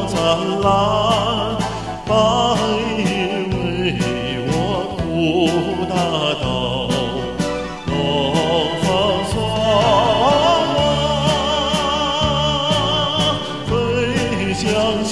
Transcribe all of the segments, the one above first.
灿烂，白云为我铺大道，东方霜华飞向前。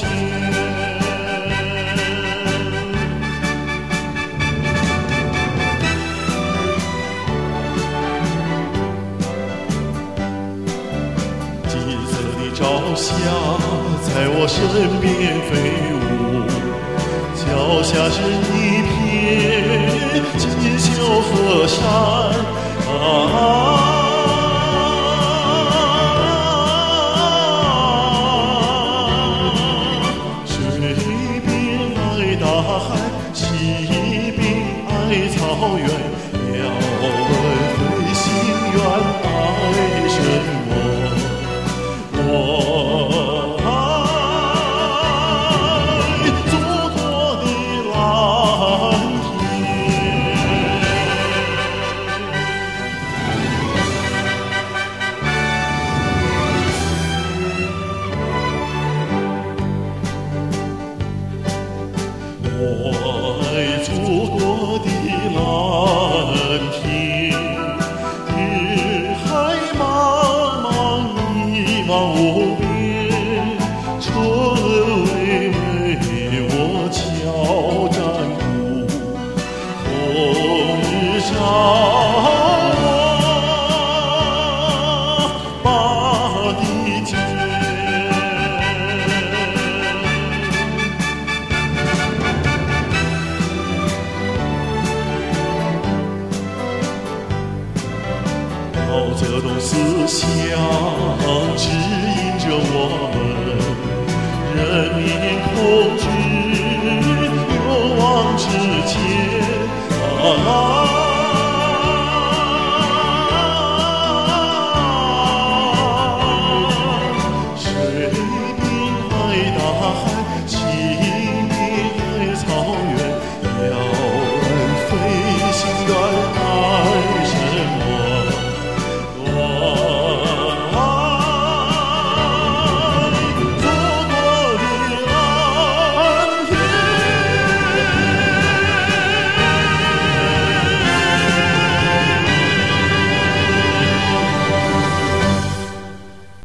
金色的朝霞在我身边飞舞，脚下是一片锦绣河山水边爱大海，西边爱草原，鸟儿飞行远，爱什么？我爱祖国的蓝天。我爱祖国的蓝天，日海茫茫，一望无边，春巍巍我敲战鼓，红日照我把地见。毛泽东思想指引着我们